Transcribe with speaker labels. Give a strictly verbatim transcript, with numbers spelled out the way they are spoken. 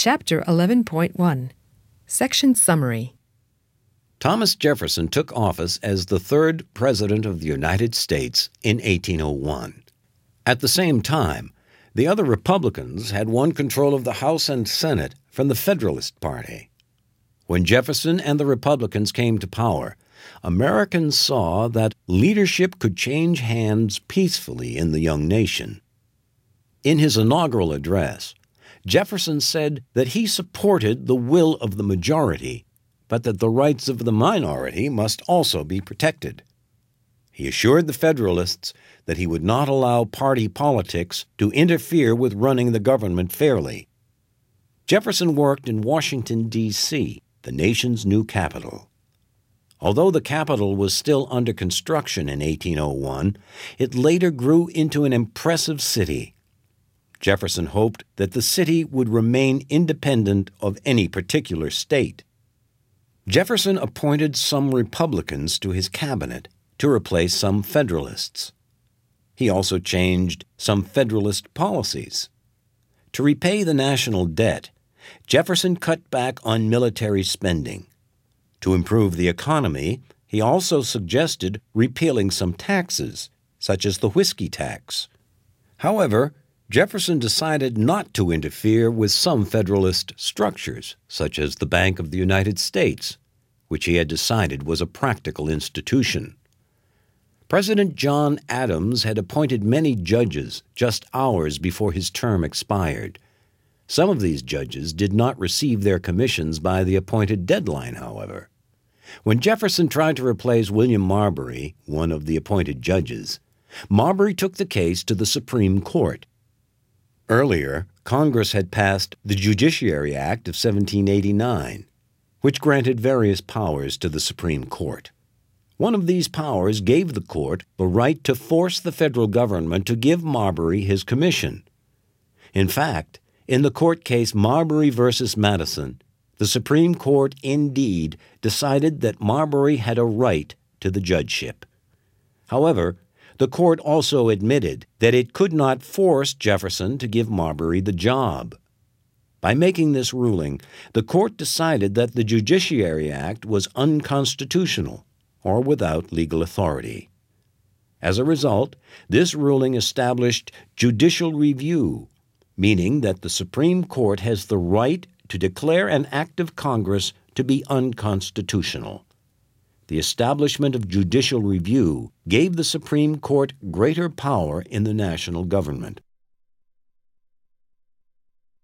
Speaker 1: Chapter eleven point one, Section Summary.
Speaker 2: Thomas Jefferson took office as the third President of the United States in eighteen oh one. At the same time, the other Republicans had won control of the House and Senate from the Federalist Party. When Jefferson and the Republicans came to power, Americans saw that leadership could change hands peacefully in the young nation. In his inaugural address, Jefferson said that he supported the will of the majority, but that the rights of the minority must also be protected. He assured the Federalists that he would not allow party politics to interfere with running the government fairly. Jefferson worked in Washington, D C, the nation's new capital. Although the capital was still under construction in eighteen oh one, it later grew into an impressive city. Jefferson hoped that the city would remain independent of any particular state. Jefferson appointed some Republicans to his cabinet to replace some Federalists. He also changed some Federalist policies. To repay the national debt, Jefferson cut back on military spending. To improve the economy, he also suggested repealing some taxes, such as the whiskey tax. However, Jefferson decided not to interfere with some Federalist structures, such as the Bank of the United States, which he had decided was a practical institution. President John Adams had appointed many judges just hours before his term expired. Some of these judges did not receive their commissions by the appointed deadline, however. When Jefferson tried to replace William Marbury, one of the appointed judges, Marbury took the case to the Supreme Court. Earlier, Congress had passed the Judiciary Act of seventeen eighty-nine, which granted various powers to the Supreme Court. One of these powers gave the court the right to force the federal government to give Marbury his commission. In fact, in the court case Marbury versus Madison, the Supreme Court indeed decided that Marbury had a right to the judgeship. However, the court also admitted that it could not force Jefferson to give Marbury the job. By making this ruling, the court decided that the Judiciary Act was unconstitutional or without legal authority. As a result, this ruling established judicial review, meaning that the Supreme Court has the right to declare an act of Congress to be unconstitutional. The establishment of judicial review gave the Supreme Court greater power in the national government.